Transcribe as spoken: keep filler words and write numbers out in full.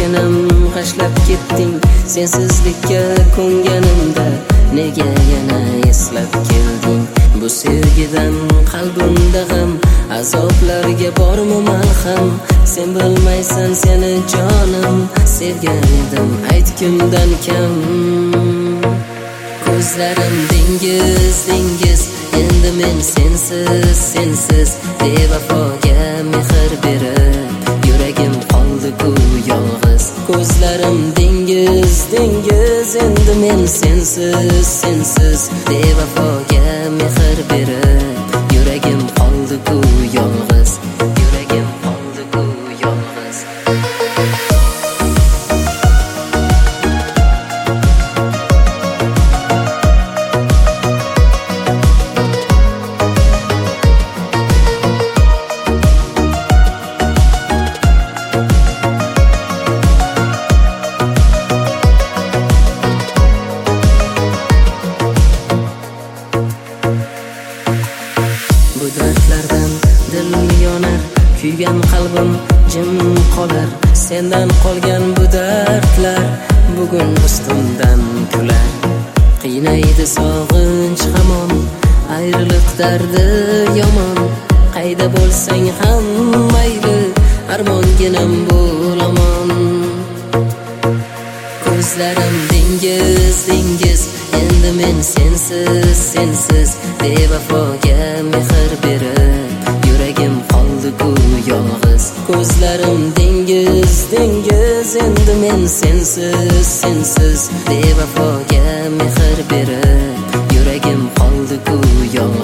Kichkinam g'ashlab ketding sensizlikka ko'nganimda, nega yana eslab kelding? Bu sevgidan qalbimda g'am, azoblarga bormi malham? Sen bilmaysan seni jonim, sevgan edim ayt kimdan kam. Ko'zlarim dengiz, dengiz, endi men sensiz, sensiz bevafoga mehr berib, yuragim qoldi-ku yolg'iz. Ko'zlarim dengiz, dengiz, endi men sensiz, sensiz bevafoga mehr berib, yuragim qoldi-ku yolg'iz, yuragim qoldi-ku yolg'iz. Bu dardlardan dil yonar, kuygan qalbim jim qolar. Sendan qolgan bu dardlar bugun ustimdan kular. Qiynaydi sog'inch hamon, ayriliq dardi yomon. Qayda bo'lsang ham mayli, armonginam bo'laman. Ko'zlarim dengiz, dengiz, endi men sensiz, sensiz bevafoga mehr berib, yuragim qoldi-ku yolg'iz. Ko'zlarim dengiz, dengiz, endi men sensiz, sensiz bevafoga mehr berib, yuragim qoldi-ku yolg'iz.